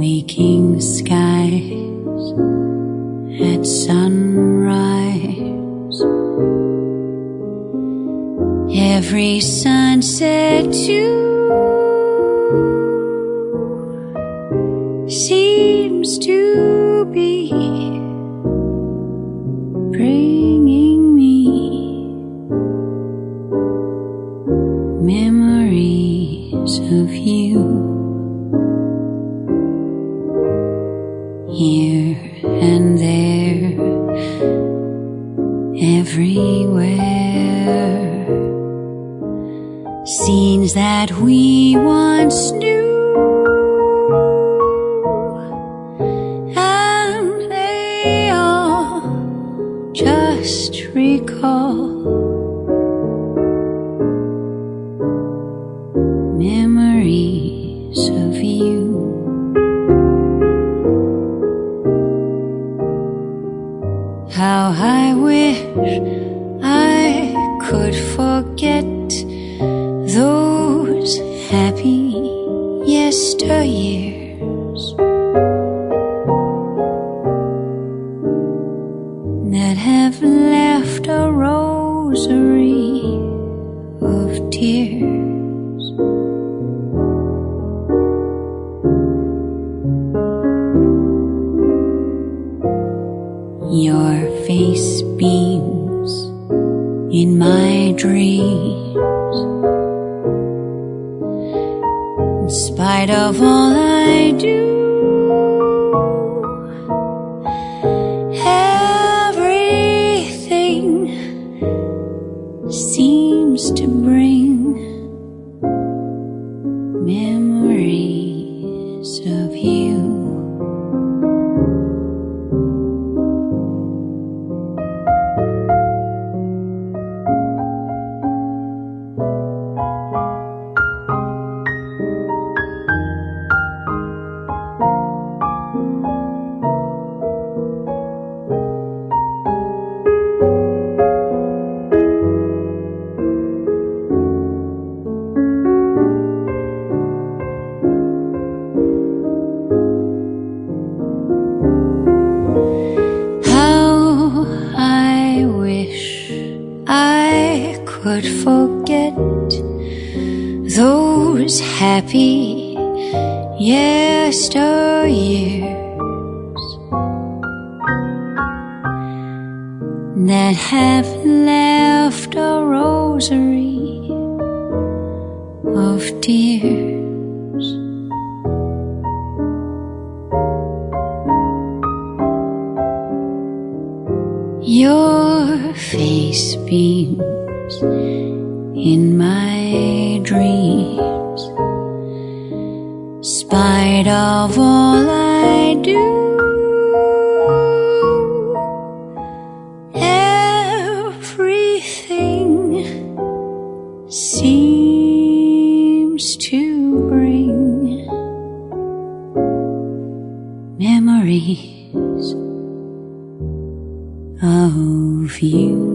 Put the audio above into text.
waking skies at sunrise. Every sunset too seems to be bringing me memories of you. Here and there, everywhere, scenes that we once knew, and they all just recall memories of you. How I wish I could forget those happy yesteryears that have left a rosary of tears. Your face beams in my dreams, in spite of all I do. Everything seems to bring memories of you. Could forget those happy yesteryears that have left a rosary of tears. Your face beams in my dreams, spite of all I do. Everything seems to bring memories of you.